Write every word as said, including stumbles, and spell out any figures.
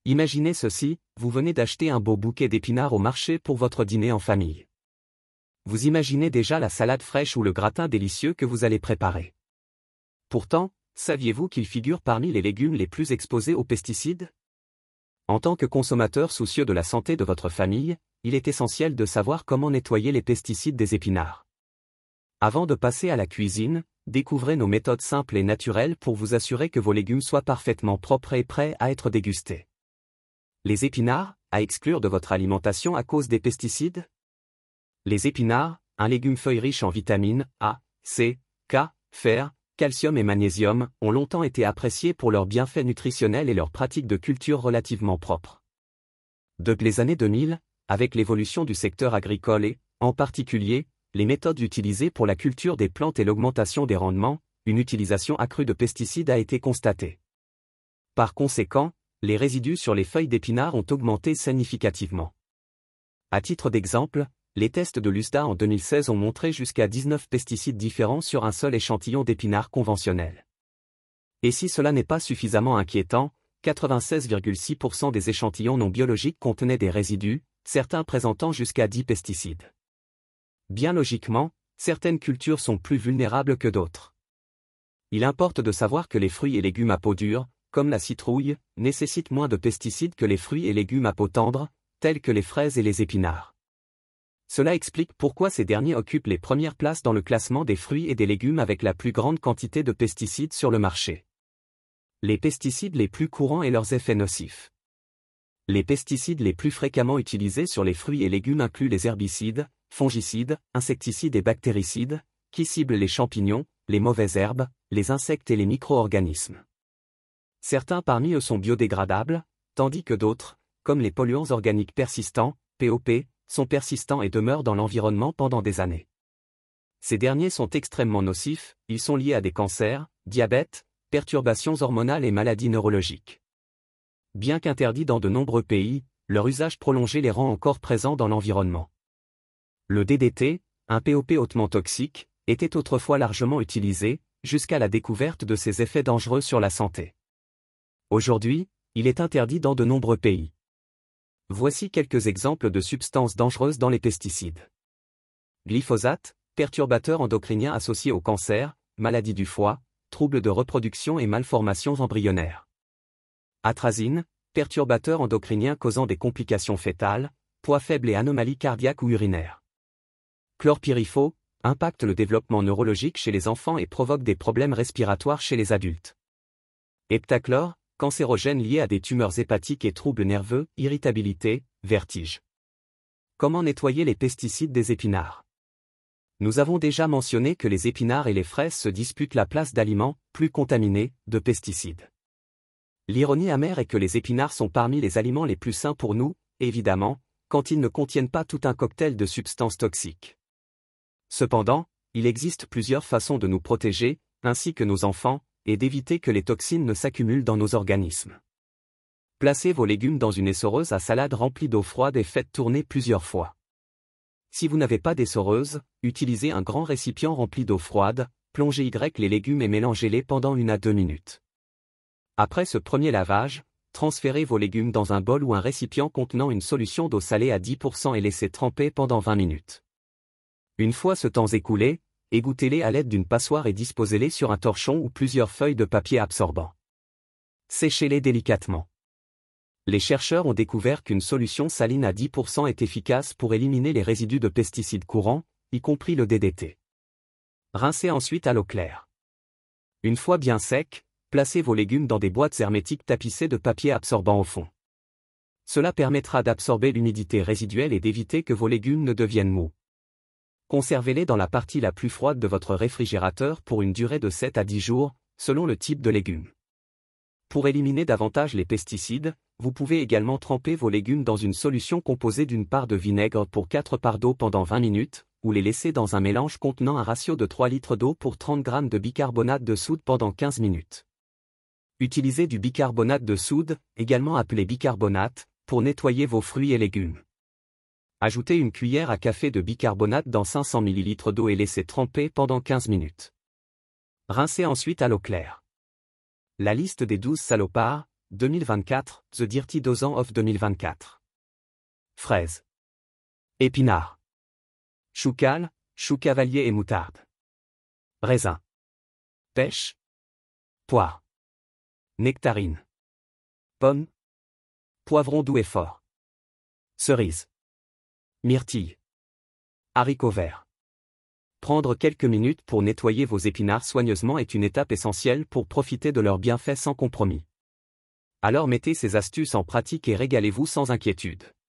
Imaginez ceci, vous venez d'acheter un beau bouquet d'épinards au marché pour votre dîner en famille. Vous imaginez déjà la salade fraîche ou le gratin délicieux que vous allez préparer. Pourtant, saviez-vous qu'ils figurent parmi les légumes les plus exposés aux pesticides? En tant que consommateur soucieux de la santé de votre famille, il est essentiel de savoir comment nettoyer les pesticides des épinards. Avant de passer à la cuisine, découvrez nos méthodes simples et naturelles pour vous assurer que vos légumes soient parfaitement propres et prêts à être dégustés. Les épinards, à exclure de votre alimentation à cause des pesticides? Les épinards, un légume feuille riche en vitamines A, C, K, fer, calcium et magnésium, ont longtemps été appréciés pour leurs bienfaits nutritionnels et leurs pratiques de culture relativement propres. Depuis les années deux mille, avec l'évolution du secteur agricole et, en particulier, les méthodes utilisées pour la culture des plantes et l'augmentation des rendements, une utilisation accrue de pesticides a été constatée. Par conséquent, les résidus sur les feuilles d'épinards ont augmenté significativement. À titre d'exemple, les tests de l'U S D A en deux mille seize ont montré jusqu'à dix-neuf pesticides différents sur un seul échantillon d'épinards conventionnels. Et si cela n'est pas suffisamment inquiétant, quatre-vingt-seize virgule six pour cent des échantillons non biologiques contenaient des résidus, certains présentant jusqu'à dix pesticides. Bien logiquement, certaines cultures sont plus vulnérables que d'autres. Il importe de savoir que les fruits et légumes à peau dure, comme la citrouille, nécessitent moins de pesticides que les fruits et légumes à peau tendre, tels que les fraises et les épinards. Cela explique pourquoi ces derniers occupent les premières places dans le classement des fruits et des légumes avec la plus grande quantité de pesticides sur le marché. Les pesticides les plus courants et leurs effets nocifs. Les pesticides les plus fréquemment utilisés sur les fruits et légumes incluent les herbicides, fongicides, insecticides et bactéricides, qui ciblent les champignons, les mauvaises herbes, les insectes et les micro-organismes. Certains parmi eux sont biodégradables, tandis que d'autres, comme les polluants organiques persistants, P O P, sont persistants et demeurent dans l'environnement pendant des années. Ces derniers sont extrêmement nocifs, ils sont liés à des cancers, diabète, perturbations hormonales et maladies neurologiques. Bien qu'interdits dans de nombreux pays, leur usage prolongé les rend encore présents dans l'environnement. Le D D T, un P O P hautement toxique, était autrefois largement utilisé, jusqu'à la découverte de ses effets dangereux sur la santé. Aujourd'hui, il est interdit dans de nombreux pays. Voici quelques exemples de substances dangereuses dans les pesticides. Glyphosate, perturbateur endocrinien associé au cancer, maladie du foie, troubles de reproduction et malformations embryonnaires. Atrazine, perturbateur endocrinien causant des complications fœtales, poids faible et anomalies cardiaques ou urinaires. Chlorpyrifos, impacte le développement neurologique chez les enfants et provoque des problèmes respiratoires chez les adultes. Heptachlore, cancérogène lié à des tumeurs hépatiques et troubles nerveux, irritabilité, vertige. Comment nettoyer les pesticides des épinards? Nous avons déjà mentionné que les épinards et les fraises se disputent la place d'aliments, plus contaminés, de pesticides. L'ironie amère est que les épinards sont parmi les aliments les plus sains pour nous, évidemment, quand ils ne contiennent pas tout un cocktail de substances toxiques. Cependant, il existe plusieurs façons de nous protéger, ainsi que nos enfants, et d'éviter que les toxines ne s'accumulent dans nos organismes. Placez vos légumes dans une essoreuse à salade remplie d'eau froide et faites tourner plusieurs fois. Si vous n'avez pas d'essoreuse, utilisez un grand récipient rempli d'eau froide, plongez y les légumes et mélangez-les pendant une à deux minutes. Après ce premier lavage, transférez vos légumes dans un bol ou un récipient contenant une solution d'eau salée à dix pour cent et laissez tremper pendant vingt minutes. Une fois ce temps écoulé, égouttez-les à l'aide d'une passoire et disposez-les sur un torchon ou plusieurs feuilles de papier absorbant. Séchez-les délicatement. Les chercheurs ont découvert qu'une solution saline à dix pour cent est efficace pour éliminer les résidus de pesticides courants, y compris le D D T. Rincez ensuite à l'eau claire. Une fois bien secs, placez vos légumes dans des boîtes hermétiques tapissées de papier absorbant au fond. Cela permettra d'absorber l'humidité résiduelle et d'éviter que vos légumes ne deviennent mous. Conservez-les dans la partie la plus froide de votre réfrigérateur pour une durée de sept à dix jours, selon le type de légumes. Pour éliminer davantage les pesticides, vous pouvez également tremper vos légumes dans une solution composée d'une part de vinaigre pour quatre parts d'eau pendant vingt minutes, ou les laisser dans un mélange contenant un ratio de trois litres d'eau pour trente grammes de bicarbonate de soude pendant quinze minutes. Utilisez du bicarbonate de soude, également appelé bicarbonate, pour nettoyer vos fruits et légumes. Ajoutez une cuillère à café de bicarbonate dans cinq cents millilitres d'eau et laissez tremper pendant quinze minutes. Rincez ensuite à l'eau claire. La liste des douze salopards, deux mille vingt-quatre, The Dirty Dozen of deux mille vingt-quatre. Fraises. Épinards. Chou cale, chou cavalier et moutarde. Raisin. Pêche. Poire. Nectarine. Pomme. Poivron doux et fort. Cerise. Myrtille. Haricots verts. Prendre quelques minutes pour nettoyer vos épinards soigneusement est une étape essentielle pour profiter de leurs bienfaits sans compromis. Alors mettez ces astuces en pratique et régalez-vous sans inquiétude.